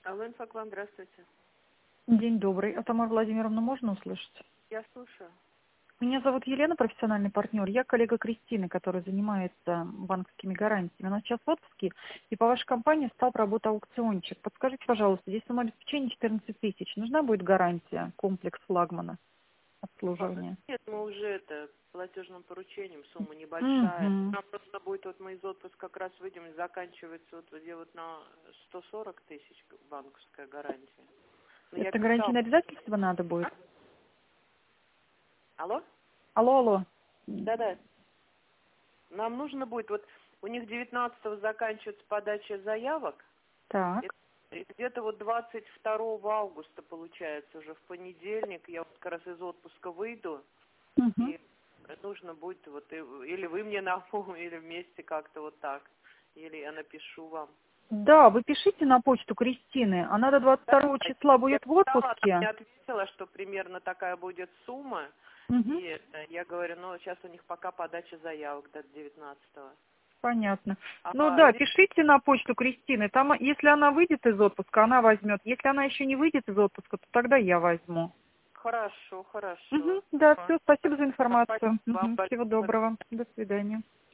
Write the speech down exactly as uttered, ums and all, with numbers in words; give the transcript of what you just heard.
Алло, инфоклан, здравствуйте. День добрый. А Тамару Владимировну можно услышать? Я слушаю. Меня зовут Елена, профессиональный партнер. Я коллега Кристины, которая занимается банковскими гарантиями. Она сейчас в отпуске, и по вашей компании стал работать аукциончик. Подскажите, пожалуйста, здесь сумма обеспечения четырнадцать тысяч. Нужна будет гарантия, комплекс флагмана А, обслуживания? Нет, мы уже это платежным поручением, сумма небольшая. Угу. Нам просто будет, вот мы из отпуска как раз выйдем, и заканчивается вот где вот на сто сорок тысяч банковская гарантия. Но я Это писал. гарантийное обязательство надо будет? Алло? Алло, алло. Да-да. Нам нужно будет, вот у них девятнадцатого заканчивается подача заявок, Так. и где-то вот двадцать второго августа, получается, уже в понедельник, я вот как раз из отпуска выйду, Угу. и нужно будет, вот, и- или вы мне напомните, или вместе как-то вот так, или я напишу вам. Да, вы пишите на почту Кристины. Она до двадцать Да, второго числа я будет в писала, она отпуске. мне ответила, что примерно такая будет сумма, Угу. и это, я говорю, ну, сейчас у них пока подача заявок до девятнадцатого. Понятно. Ну А да, здесь пишите на почту Кристины. Там, если она выйдет из отпуска, она возьмет. Если она еще не выйдет из отпуска, то тогда я возьму. хорошо, хорошо. Угу, да, Ага. все, спасибо за информацию. Спасибо вам Угу, всего большое. доброго. До свидания.